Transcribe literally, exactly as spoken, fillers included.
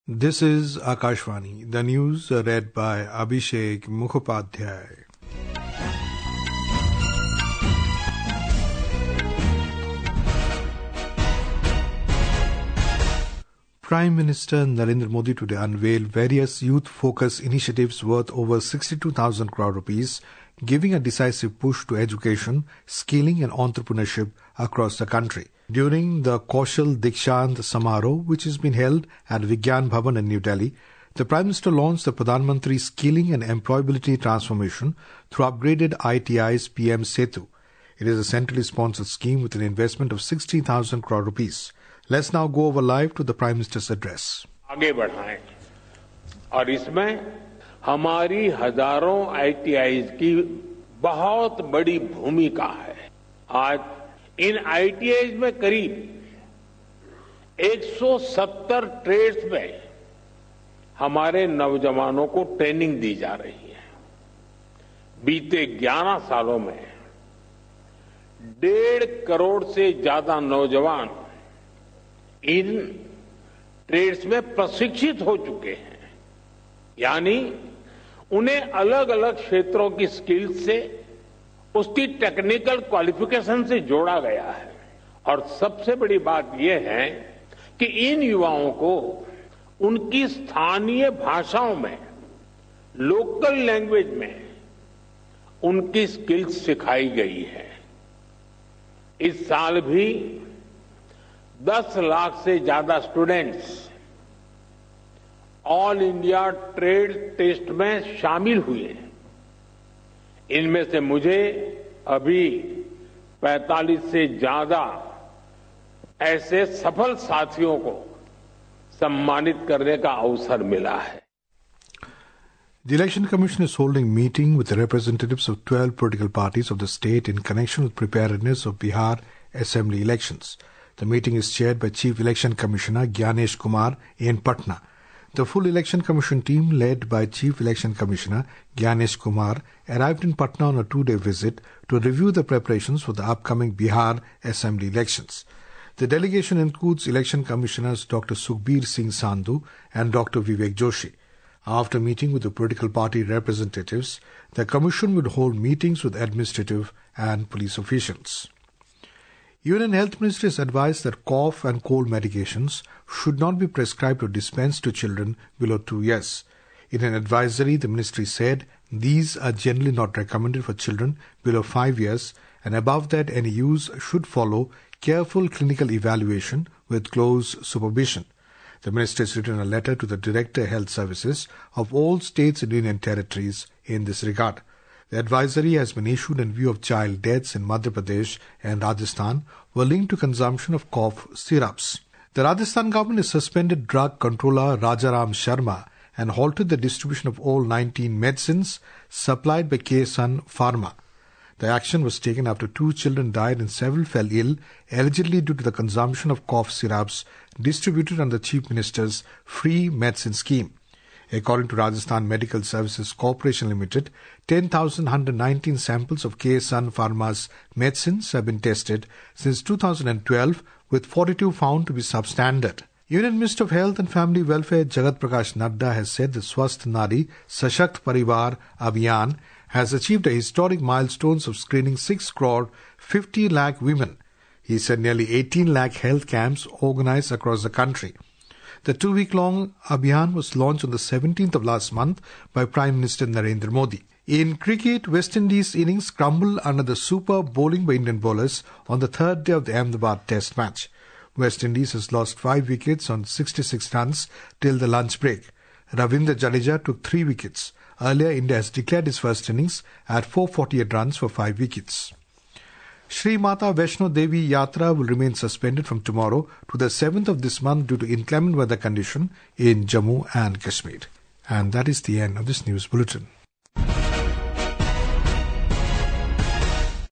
This is Akashvani, the news read by Abhishek Mukhopadhyay. Prime Minister Narendra Modi today unveiled various youth-focused initiatives worth over sixty-two thousand crore rupees, giving a decisive push to education, skilling and entrepreneurship across the country. During the Kaushal Dikshant Samaroh, which has been held at Vigyan Bhavan in New Delhi, the Prime Minister launched the Pradhan Mantri Skilling and Employability Transformation through upgraded I T I's P M Setu. It is a centrally sponsored scheme with an investment of sixty thousand crore rupees. Let's now go over live to the Prime Minister's address. आगे बढ़ाएं और इसमें हमारी हजारों I T eyes की बहुत बड़ी भूमिका है। आज इन आई टी आईज़ में करीब एक सौ सत्तर ट्रेड्स में हमारे नौजवानों को ट्रेनिंग दी जा रही है। बीते ग्यारह सालों में डेढ़ करोड़ से ज्यादा नौजवान इन ट्रेड्स में प्रशिक्षित हो चुके हैं, यानी उन्हें अलग अलग क्षेत्रों की स्किल्स से, उसकी टेक्निकल क्वालिफिकेशन से जोड़ा गया है। और सबसे बड़ी बात यह है कि इन युवाओं को उनकी स्थानीय भाषाओं में, लोकल लैंग्वेज में उनकी स्किल्स सिखाई गई है। इस साल भी दस लाख से ज्यादा students all India trade test में शामिल हुए हैं। इनमें से मुझे अभी पैंतालीस से ज्यादा ऐसे सफल साथियों को सम्मानित करने का अवसर मिला है। The Election Commission is holding meeting with the representatives of twelve political parties of the state in connection with preparedness of Bihar Assembly elections. The meeting is chaired by Chief Election Commissioner Gyanesh Kumar in Patna. The full Election Commission team, led by Chief Election Commissioner Gyanesh Kumar, arrived in Patna on a two-day visit to review the preparations for the upcoming Bihar Assembly elections. The delegation includes Election Commissioners Doctor Sukhbir Singh Sandhu and Doctor Vivek Joshi. After meeting with the political party representatives, the Commission would hold meetings with administrative and police officials. Union Health Ministry has advised that cough and cold medications should not be prescribed or dispensed to children below two years. In an advisory, the ministry said these are generally not recommended for children below five years, and above that any use should follow careful clinical evaluation with close supervision. The ministry has written a letter to the Director Health Services of all states and union territories in this regard. The advisory has been issued in view of child deaths in Madhya Pradesh and Rajasthan were linked to consumption of cough syrups. The Rajasthan government has suspended drug controller Rajaram Sharma and halted the distribution of all nineteen medicines supplied by K. Sun Pharma. The action was taken after two children died and several fell ill, allegedly due to the consumption of cough syrups distributed under the Chief Minister's free medicine scheme. According to Rajasthan Medical Services Corporation Limited, ten thousand one hundred nineteen samples of K. Sun Pharma's medicines have been tested since two thousand twelve, with forty-two found to be substandard. Union Minister of Health and Family Welfare Jagat Prakash Nadda has said the Swasth Nari Sashakt Parivar Abhiyan has achieved a historic milestone of screening six crore fifty lakh women. He said nearly eighteen lakh health camps organized across the country. The two-week-long Abhiyan was launched on the seventeenth of last month by Prime Minister Narendra Modi. In cricket, West Indies innings crumbled under the superb bowling by Indian bowlers on the third day of the Ahmedabad Test match. West Indies has lost five wickets on sixty-six runs till the lunch break. Ravindra Jadeja took three wickets. Earlier, India has declared its first innings at four hundred forty-eight runs for five wickets. Shri Mata Vaishno Devi Yatra will remain suspended from tomorrow to the seventh of this month due to inclement weather condition in Jammu and Kashmir. And that is the end of this news bulletin.